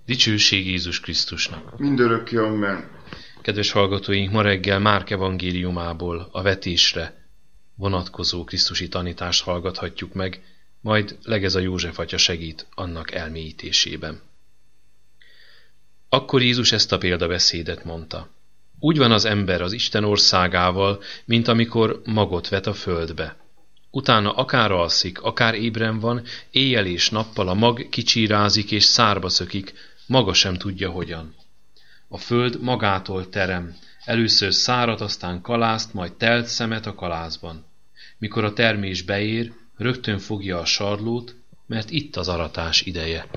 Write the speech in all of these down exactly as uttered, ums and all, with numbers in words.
Dicsőség Jézus Krisztusnak! Mindörökké amen. Kedves hallgatóink, ma reggel Márk evangéliumából a vetésre vonatkozó krisztusi tanítást hallgathatjuk meg, majd Legeza József atya segít annak elmélyítésében. Akkor Jézus ezt a példabeszédet mondta. Úgy van az ember az Isten országával, mint amikor magot vet a földbe. Utána akár alszik, akár ébren van, éjjel és nappal a mag kicsírázik és szárba szökik, maga sem tudja hogyan. A föld magától terem, először szárat, aztán kalászt, majd telt szemet a kalászban. Mikor a termés beér, rögtön fogja a sarlót, mert itt az aratás ideje.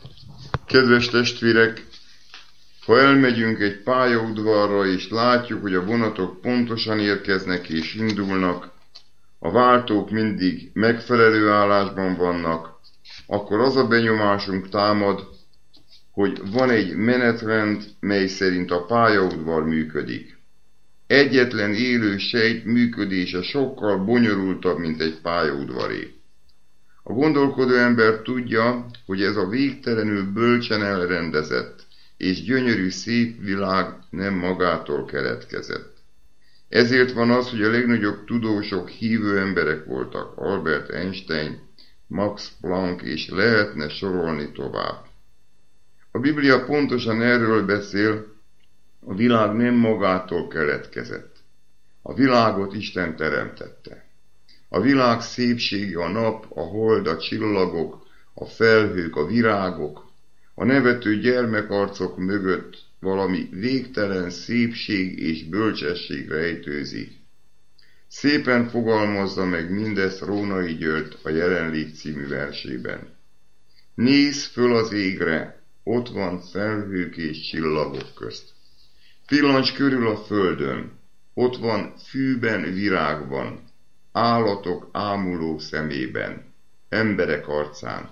Kedves testvérek, ha elmegyünk egy pályaudvarra és látjuk, hogy a vonatok pontosan érkeznek és indulnak, a váltók mindig megfelelő állásban vannak, akkor az a benyomásunk támad, hogy van egy menetrend, mely szerint a pályaudvar működik. Egyetlen élő sejt működése sokkal bonyolultabb, mint egy pályaudvaré. A gondolkodó ember tudja, hogy ez a végtelenül bölcsen elrendezett és gyönyörű szép világ nem magától keletkezett. Ezért van az, hogy a legnagyobb tudósok hívő emberek voltak, Albert Einstein, Max Planck, és lehetne sorolni tovább. A Biblia pontosan erről beszél, a világ nem magától keletkezett. A világot Isten teremtette. A világ szépsége a nap, a hold, a csillagok, a felhők, a virágok, a nevető gyermekarcok mögött valami végtelen szépség és bölcsesség rejtőzik. Szépen fogalmazza meg mindezt Rónai György a Jelenlét című versében. Nézz föl az égre, ott van felhők és csillagok közt. Pillancs körül a földön, ott van fűben, virágban, állatok ámuló szemében, emberek arcán.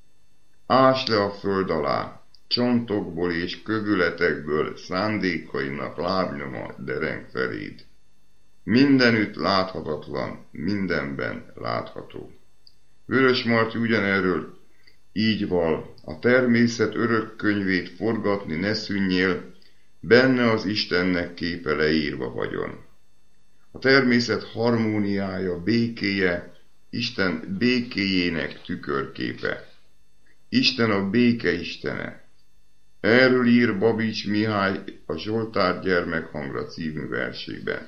Ásd le a föld alá, csontokból és kövületekből szándékainak lábnyoma dereng feléd. Mindenütt láthatatlan, mindenben látható. Vörösmarty ugyanerről így val, a természet örök könyvét forgatni ne szűnjél, benne az Istennek képe leírva vagyon. A természet harmóniája, békéje, Isten békéjének tükörképe. Isten a béke istene. Erről ír Babics Mihály a Zsoltár gyermekhangra című versében.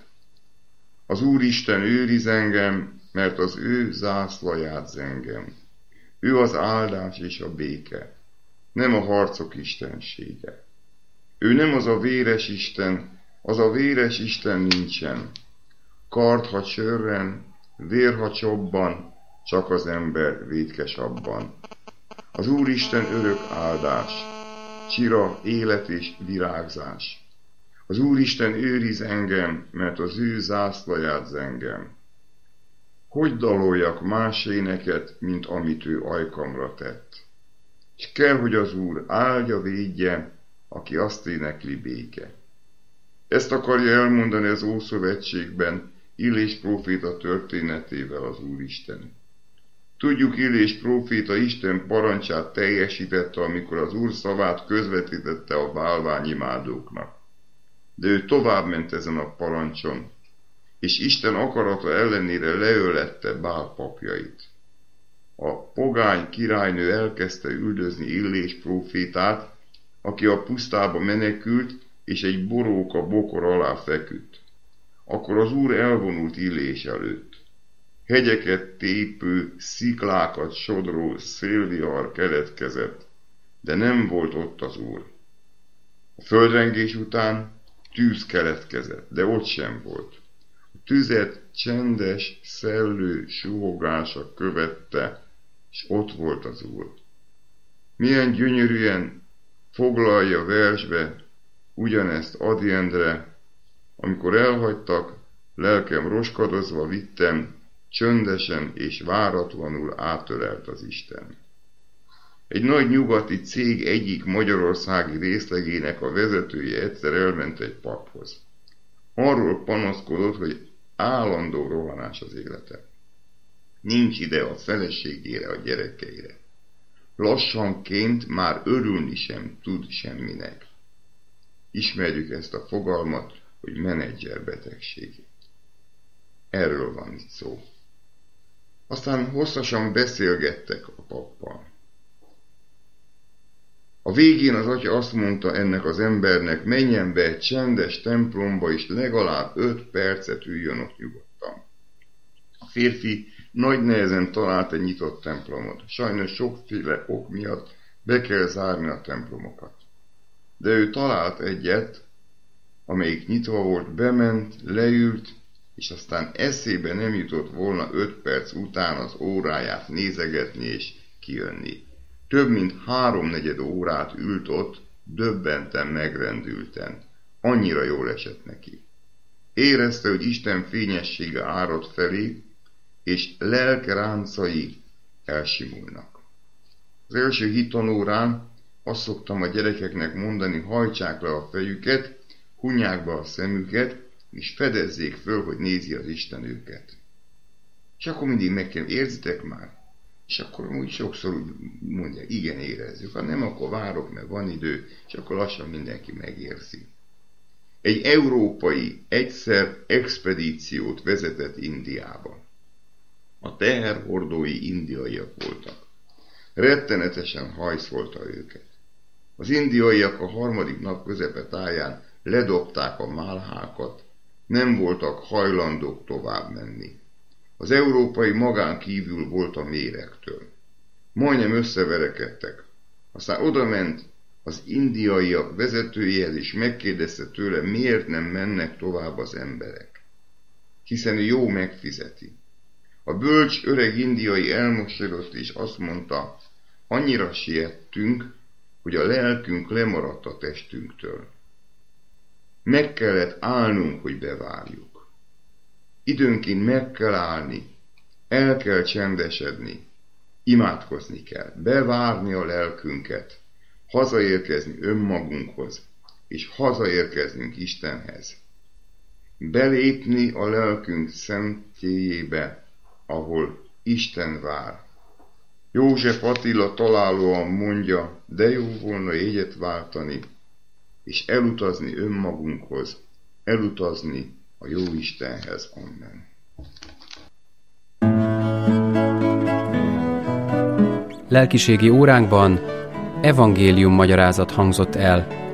Az Úristen őriz engem, mert az ő zászlaját zengem. Ő az áldás és a béke, nem a harcok istensége. Ő nem az a véres Isten, az a véres Isten nincsen. Kard, ha csörren, vér, ha csobban, csak az ember vétkes abban. Az Úristen örök áldás, csira, élet és virágzás. Az Úristen őriz engem, mert az ő zászlaját zengem. Hogy daloljak más éneket, mint amit ő ajkamra tett? És kell, hogy az Úr áldja, védje, aki azt énekli béke. Ezt akarja elmondani az Ószövetségben Illés próféta történetével az Úristen. Tudjuk, Illés próféta Isten parancsát teljesítette, amikor az Úr szavát közvetítette a bálványimádóknak. De ő továbbment ezen a parancson, és Isten akarata ellenére leölette Bál papjait. A pogány királynő elkezdte üldözni Illés prófétát, aki a pusztába menekült, és egy boróka bokor alá feküdt. Akkor az Úr elvonult Illés előtt. Hegyeket tépő, sziklákat sodró szélvihar keletkezett, de nem volt ott az Úr. A földrengés után tűz keletkezett, de ott sem volt. A tüzet csendes, szellő suhogása követte, és ott volt az Úr. Milyen gyönyörűen foglalja versbe ugyanezt Ady Endre, amikor elhagytak, lelkem roskadozva vittem, csöndesen és váratlanul átölelt az Isten. Egy nagy nyugati cég egyik magyarországi részlegének a vezetője egyszer elment egy paphoz. Arról panaszkodott, hogy állandó rohanás az élete. Nincs ide a feleségére, a gyerekeire. lassanként már örülni sem tud semminek. Ismerjük ezt a fogalmat, hogy menedzser betegség. Erről van itt szó. Aztán hosszasan beszélgettek a pappal. A végén az atya azt mondta ennek az embernek, menjen be egy csendes templomba, és legalább öt percet üljön ott nyugodtan. A férfi nagy nehezen talált egy nyitott templomot. Sajnos sokféle ok miatt be kell zárni a templomokat. De ő talált egyet, amelyik nyitva volt, bement, leült, és aztán eszébe nem jutott volna öt perc után az óráját nézegetni és kijönni. Több mint háromnegyed órát ült ott, döbbenten, megrendülten. Annyira jól esett neki. Érezte, hogy Isten fényessége árad felé, és lelke ráncai elsimulnak. Az első hittanórán azt szoktam a gyerekeknek mondani, hajtsák le a fejüket, hunják be a szemüket, és fedezzék föl, hogy nézi az Isten őket. És akkor mindig meg kell, érzitek már? És akkor úgy sokszor úgy mondja, igen, érezzük. Ha nem, akkor várok, mert van idő, és akkor lassan mindenki megérzi. Egy európai egyszer expedíciót vezetett Indiába. A teherhordói indiaiak voltak. Rettenetesen hajszolta őket. Az indiaiak a harmadik nap közepetáján ledobták a málhákat, nem voltak hajlandók tovább menni. Az európai magán kívül volt a méregtől. Majdnem összeverekedtek. Aztán odament az indiaiak vezetőjéhez, és megkérdezte tőle, miért nem mennek tovább az emberek. Hiszen ő jó megfizeti. A bölcs öreg indiai elmosolyodott, és azt mondta, annyira siettünk, hogy a lelkünk lemaradt a testünktől. Meg kellett állnunk, hogy bevárjuk. Időnként meg kell állni, el kell csendesedni, imádkozni kell, bevárni a lelkünket, hazaérkezni önmagunkhoz, és hazaérkeznünk Istenhez. Belépni a lelkünk szentjéjébe, ahol Isten vár. József Attila találóan mondja, de jó volna jegyet váltani, és elutazni önmagunkhoz, elutazni a jó Istenhez. Amen. Lelkiségi óránkban evangélium magyarázat hangzott el